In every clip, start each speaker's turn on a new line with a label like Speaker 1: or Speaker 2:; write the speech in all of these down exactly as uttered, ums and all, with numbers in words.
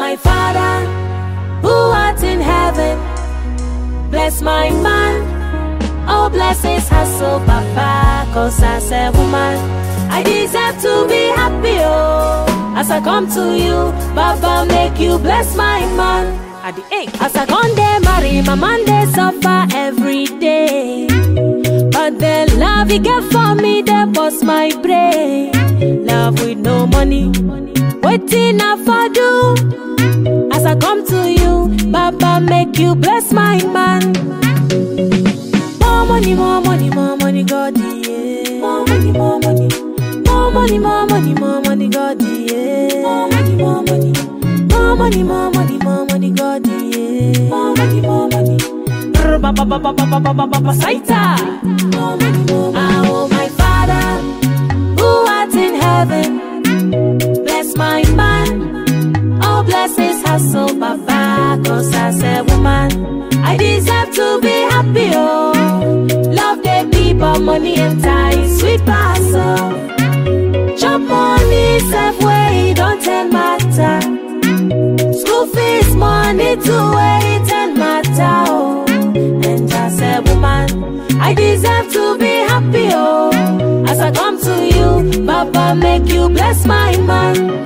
Speaker 1: my Father, who art in heaven, bless my man. Oh, bless his hustle, Papa, cause as a woman, I deserve to be happy, oh. As I come to you, Baba, make you bless my man. At the eight, as I come there, marry, my man, they suffer every day. But the love you get for me, they bust my brain. Love with no money, waiting up for do. As I come to you, Baba, make you bless my man. More money, more money, more money, God, yeah. More money, more money. More money, more money, more money, God, yeah. More money, more money. More money, more money, more money, God, yeah. More money, more money. Ba ba ba ba ba ba ba ba ba Saita. More money, more money. Oh, my Father, who art in heaven, bless my man. Oh, bless his hustle, Papa, cause as a woman, I deserve to be happy, oh. Love the people, money and ties, sweet parcel. Chop money, save way, don't tell matter. School fees, money to wait and matter, oh. And as a woman, I deserve to be happy, oh. As I come to you, Baba, make you bless my man.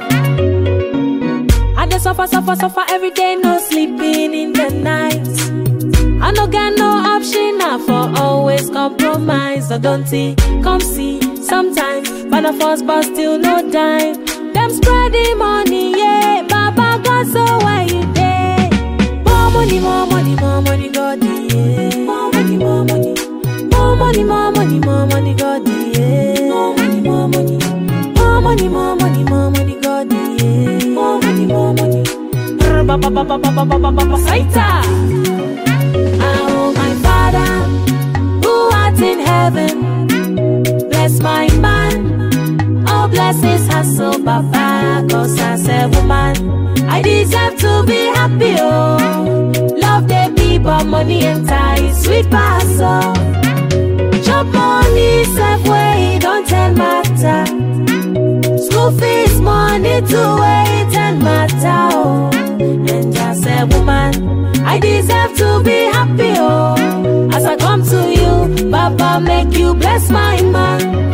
Speaker 1: I just suffer, suffer, suffer every day, no sleeping in the night. I no get no option now for always compromise. So don't see, come see, sometimes but a force but still no dime. Them spreading money, yeah, Baba God, so why you there? More money, more money, more money, God, yeah. More money, more money. More money, more money, more money, God, yeah. More money, more money. More money, more money, more money, God, yeah. More money, more money. Ba ba ba ba ba ba ba ba ba Saita. Oh, my Father, who art in heaven, bless my man. Oh, bless his hustle, Papa, cause as a woman, I deserve to be happy, oh. Love the people, money and ties, sweet parcel. Chop money, save way, don't tell matter. School fees, money to wait and matter, oh. And as a woman, I deserve to be happy, oh. As I come to you, Baba, make you bless my man.